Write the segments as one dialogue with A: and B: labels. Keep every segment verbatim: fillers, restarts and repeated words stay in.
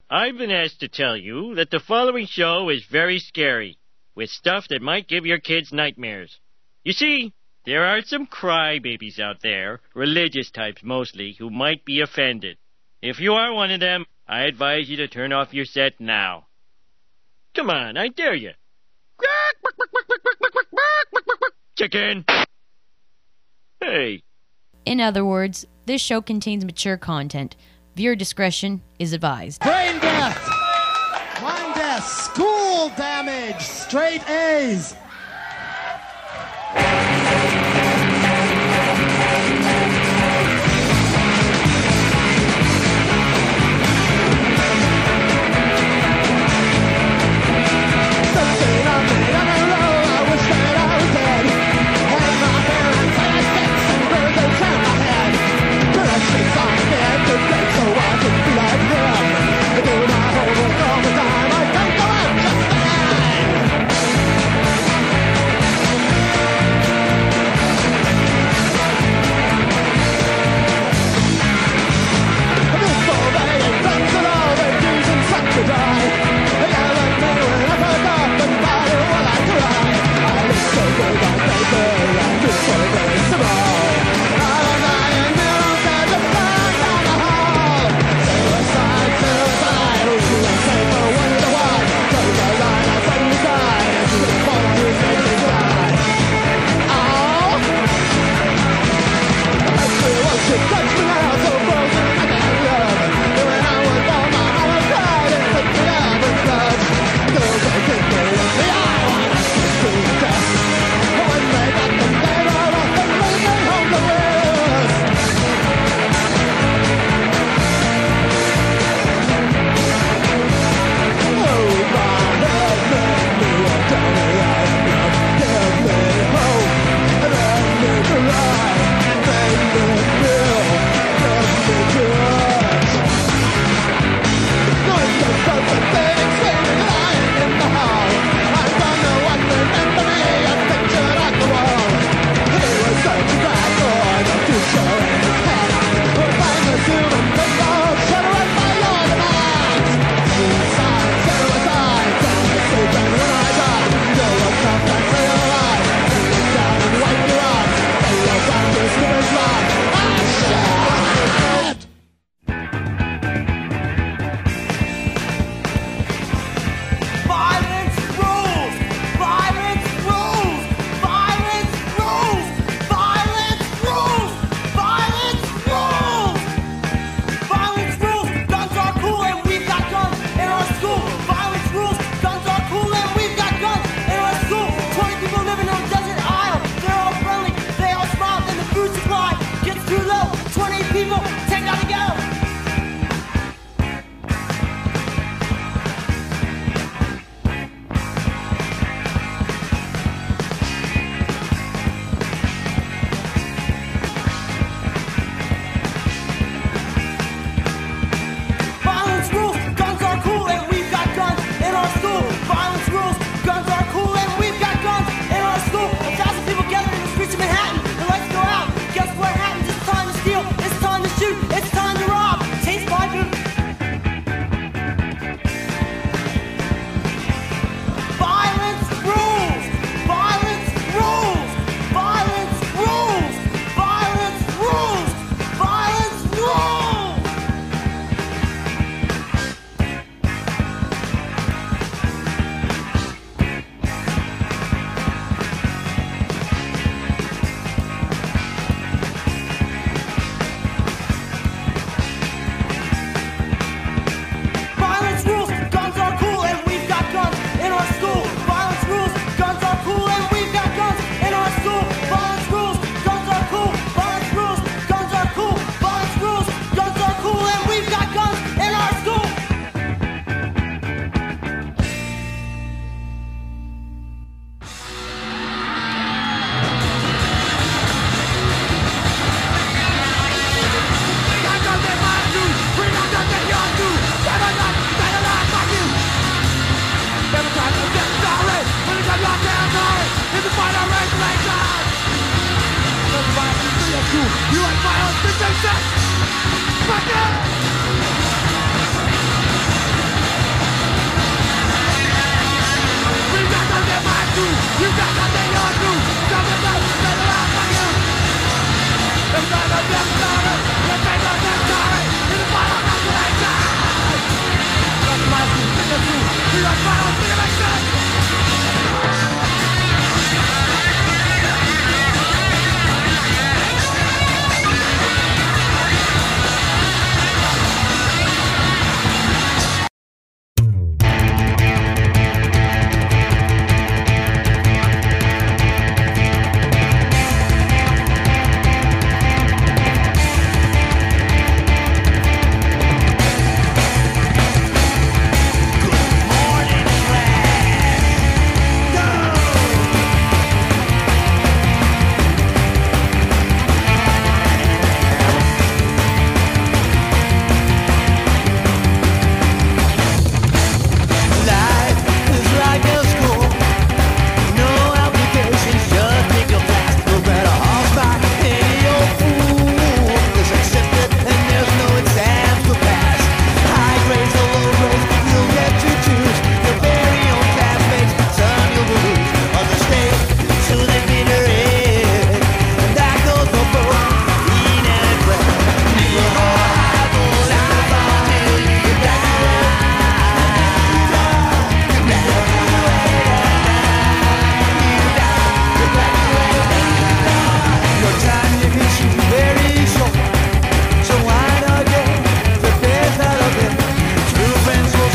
A: I've been asked to tell you that the following show is very scary, with stuff that might give your kids nightmares. You see, there are some crybabies out there, religious types mostly, who might be offended. If you are one of them, I advise you to turn off your set now. Come on, I dare you. Chicken! Hey.
B: In other words, this show contains mature content. Viewer discretion is advised.
C: Brain death! Mind death! School damage! Straight A's!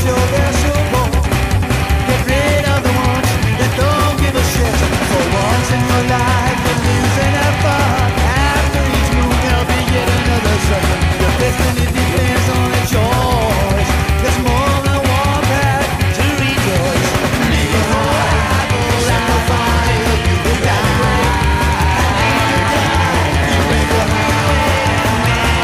D: sure they're so bold. Get rid of the ones that don't give a shit. For once in your life, you're losing a fun. After each move, there'll be yet another second. Your destiny depends on a choice. There's more than one path to rejoice. Make your heart go like a fire. You will die. You break your heart.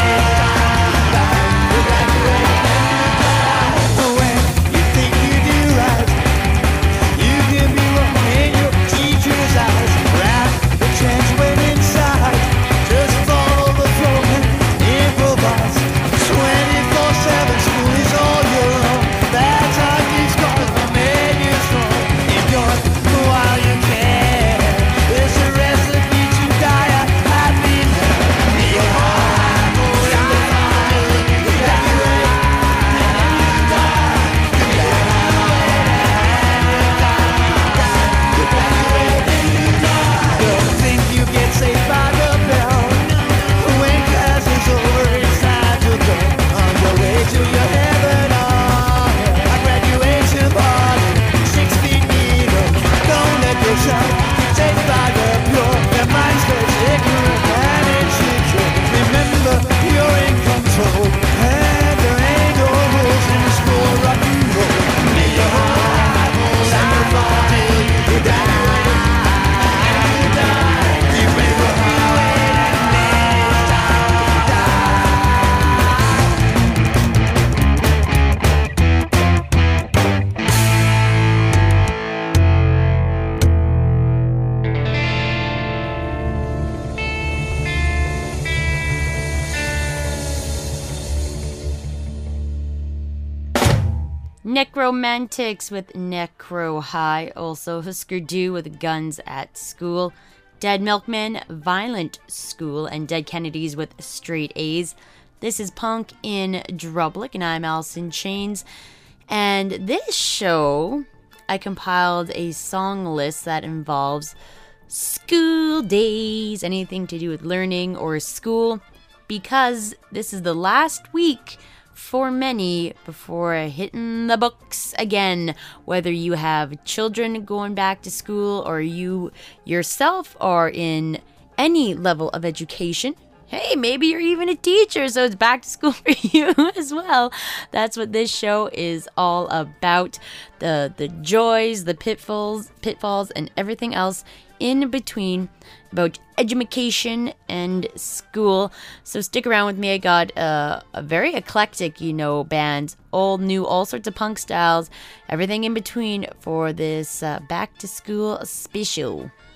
D: When you think you do right, you can be wrong in your teacher's eyes. Wrap the chance when inside. Just follow the flow and improvise. twenty-four seven school is all your own. Bad time these scars will make you strong. Enjoy while you can. It's a recipe to die a happy man. May your heart go like a fire. You got it right. And you die. You got it right. Don't think you get saved by the bell. When class is over, it's time to go on your way to your heaven or hell. A graduation party, six feet below. Don't let yourself get taken by the pure. Your mind stays ignorant and insecure. Remember, you're in control, and there ain't no rules in the school of rock and roll. May your heart go like a fire till you die. You die. You break your heart and it's time to die.
B: Necromantics with Necro High. Also Husker Du with Guns at School. Dead Milkmen, Violent School. And Dead Kennedys with Straight A's. This is Punk in Drublic, and I'm Allison Chains. And this show, I compiled a song list that involves school days, anything to do with learning or school, because this is the last week for many before hitting the books again. Whether you have children going back to school or you yourself are in any level of education. Hey, maybe you're even a teacher, so it's back to school for you as well. That's what this show is all about. The the joys, the pitfalls, pitfalls, and everything else in between about education and school. So stick around with me. I got uh, a very eclectic, you know, band. Old, new, all sorts of punk styles. Everything in between for this uh, back to school special.